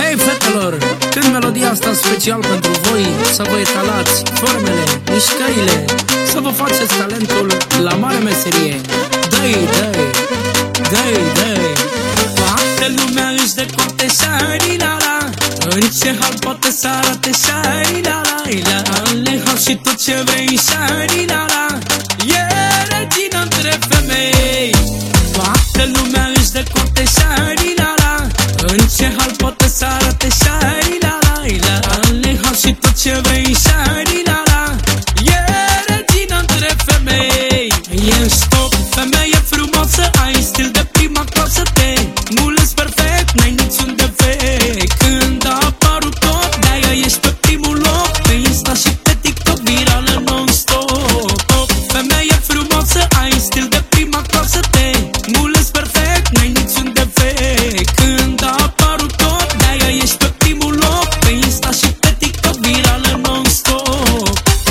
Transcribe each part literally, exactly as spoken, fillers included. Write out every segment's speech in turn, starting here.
Hei fetelor, când melodia asta special pentru voi, să vă etalați formele, mișcările, să vă faceți talentul la mare meserie. Dă-i, dă-i, dă-i, dă-i. Toată lumea își dă conte șari-la-la, în ce hal poate să arate șari-la-la-la. Ale hal și tot ce vrei șari-la-la, e regina între femei. Toată lumea își dă conte șari-la-la, în ce hal poate să arate șari-la-la-la. Ale hal și tot ce vrei șari-la-la, e regina între femei. Ești top, femeie frumoasă, ai stil de prima clasă, te mulți perfect, n-ai niciun defect. Când a apărut tot, de-aia ești pe primul loc, pe Insta și pe TikTok, virală non-stop. Top, femeie frumoasă, ai stil de prima clasă, te mulți perfect, n-ai niciun defect. Când a apărut tot, de-aia ești pe primul loc, pe Insta și pe TikTok, virală non-stop.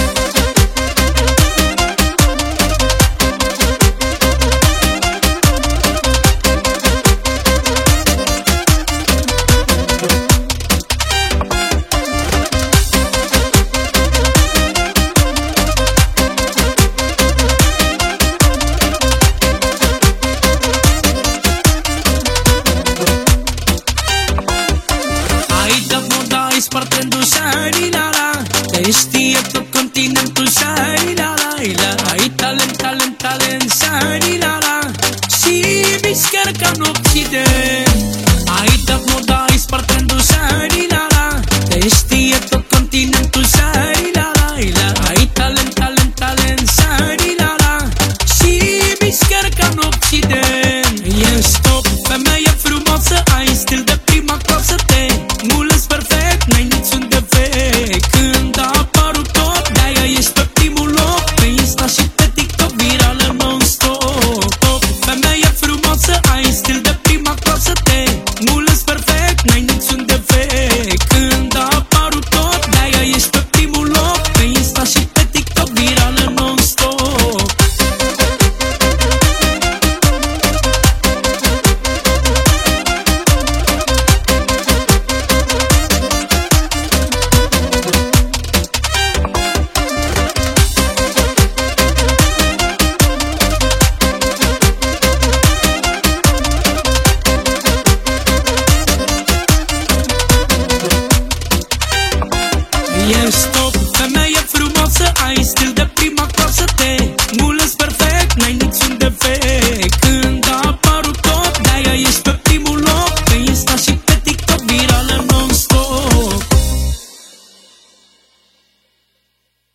Ai spart trendul șari-la-la, te știe tot continentul șari-la-la-la. Ai talent, talent, talent șari-la-la, și mișcări ca în Occident. Ai dat moda,